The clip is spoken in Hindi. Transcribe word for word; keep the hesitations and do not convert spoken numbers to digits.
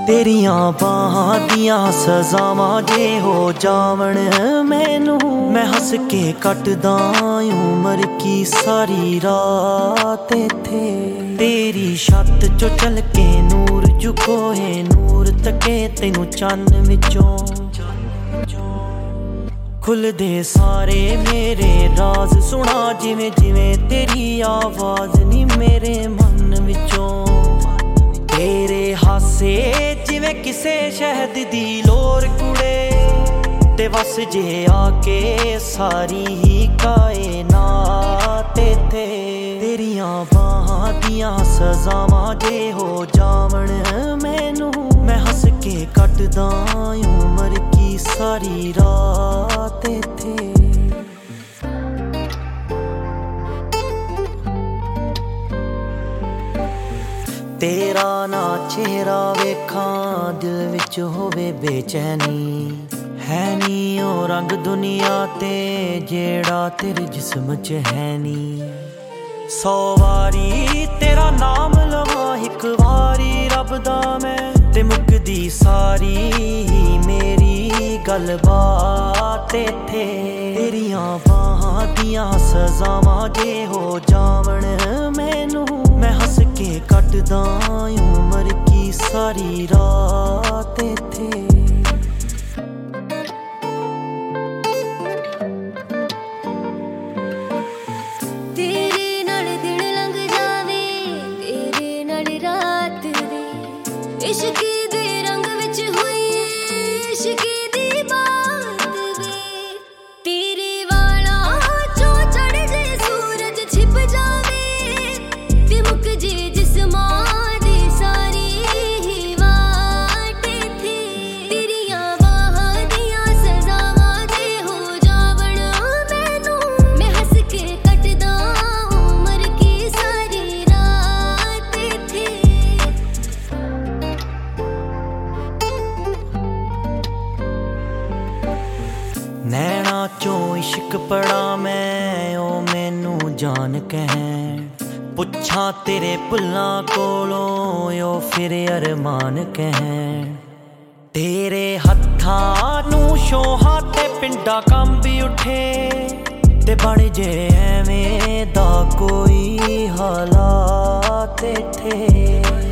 तेरियां बाहां दियां सजावां जे हो जावण मैनू, मैं हस के कटदा उमर की सारी रात इत्थे। तेरी छत चो चल के नूर झुकोए नूर तके तैनू चन्न विचों खुलदे सारे मेरे राज सुना जिवें जिवें तेरी आवाज नी मेरे मन विचों। तेरे हासे जिवें किसे शहद दी लोर कुड़े ते वस जे आके सारी ही कायनात इत्थे। तेरियां बाहां दियां सजावां जे हो जावण मैनू, मैं हस के कटदा उमर की सारी रात इत्थे। तेरा ना चेहरा वेखां दिल विच होवे बेचैनी, है नी ओ रंग दुनिया ते जेड़ा तेरे जिस्म च है नी। सौ वारी तेरा नाम लवां इक वारी रब दा मैं, ते मुकदी सारी मेरी गलबात इत्थे। तेरियां बाहां दियां सजावां जे हो जावण मैनू, मैं हस के कटदा उमर की सारी रात इत्थे। इश्की दे रंग विच हुई इश्की दी बात वे, तेरे वाला चो चढ़ जे सूरज छिप जावे ते मुक जे जिस्मां दी सारी ही वाट इत्थे। तेरियां बाहां दियां सजावां जे हो जावण मैनू, मैं हस के कटदा उमर की सारी रात इत्थे। नैना चो इश्क पड़ा मैं ओ मैनू जान कहन, पुछां तेरे भुल्लां कोलों ओ फिर अरमान कहन। तेरे हत्थां नू शोहां ते पिंडा कंबी उठे ते बण जे एवें दा कोई हालात इत्थे।